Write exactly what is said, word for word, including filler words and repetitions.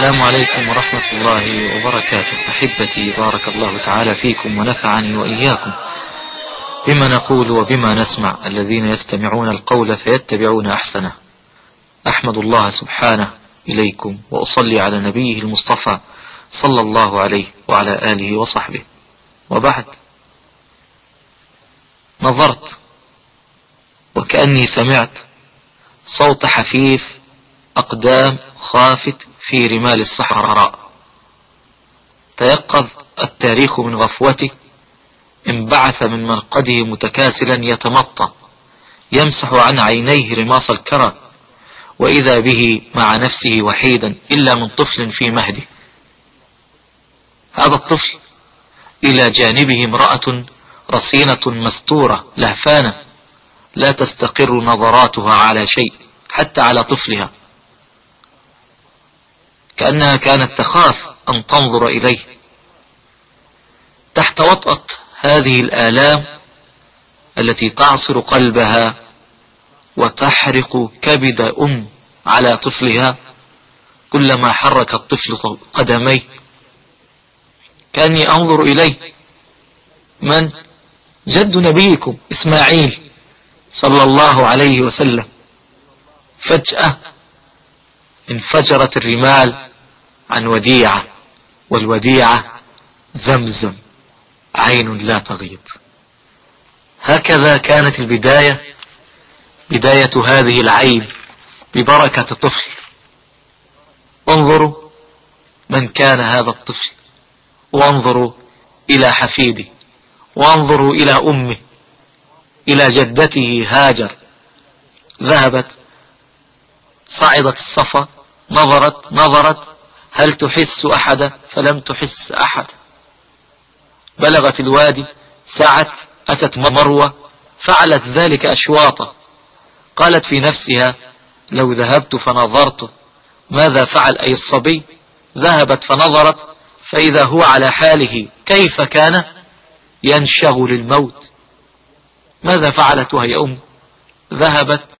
السلام عليكم ورحمة الله وبركاته. أحبتي، بارك الله تعالى فيكم ونفعني وإياكم بما نقول وبما نسمع، الذين يستمعون القول فيتبعون أحسنه. أحمد الله سبحانه إليكم وأصلي على نبيه المصطفى صلى الله عليه وعلى آله وصحبه. وبعد، نظرت وكأني سمعت صوت حفيف أقدام خافت في رمال الصحراء. تيقظ التاريخ من غفوته، انبعث من مرقده متكاسلا يتمطى، يمسح عن عينيه رماص الكرى، وإذا به مع نفسه وحيدا إلا من طفل في مهده. هذا الطفل إلى جانبه امرأة رصينة مستورة لهفانة، لا تستقر نظراتها على شيء، حتى على طفلها، كأنها كانت تخاف أن تنظر إليه. تحت وطأة هذه الآلام التي تعصر قلبها وتحرق كبد أم على طفلها، كلما حرك الطفل قدميه كأني أنظر إليه. من؟ جد نبيكم إسماعيل صلى الله عليه وسلم. فجأة انفجرت الرمال عن وديعة، والوديعة زمزم، عين لا تغيض. هكذا كانت البداية، بداية هذه العين ببركة طفل. انظروا من كان هذا الطفل، وانظروا إلى حفيده، وانظروا إلى أمه، إلى جدته هاجر. ذهبت صعدت الصفا، نظرت نظرت هل تحس أحدا؟ فلم تحس أحد. بلغت الوادي، سعت، أتت مروة، فعلت ذلك أشواطا. قالت في نفسها لو ذهبت فنظرت ماذا فعل أي الصبي؟ ذهبت فنظرت فإذا هو على حاله كيف كان ينشغل الموت. ماذا فعلت وهي أم؟ ذهبت